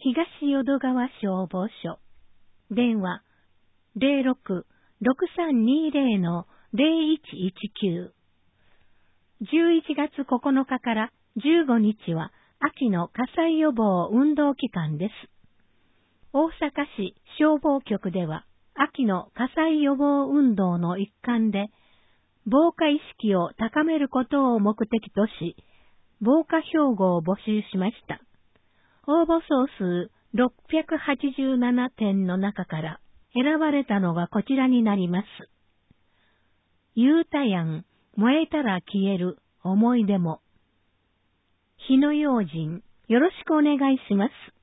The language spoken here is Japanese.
東淀川消防署。電話06-6320-0119。11月9日から15日は秋の火災予防運動期間です。大阪市消防局では秋の火災予防運動の一環で防火意識を高めることを目的とし、防火標語を募集しました。応募総数687点の中から選ばれたのがこちらになります。ゆうたやん、燃えたら消える思い出も。火の用心、よろしくお願いします。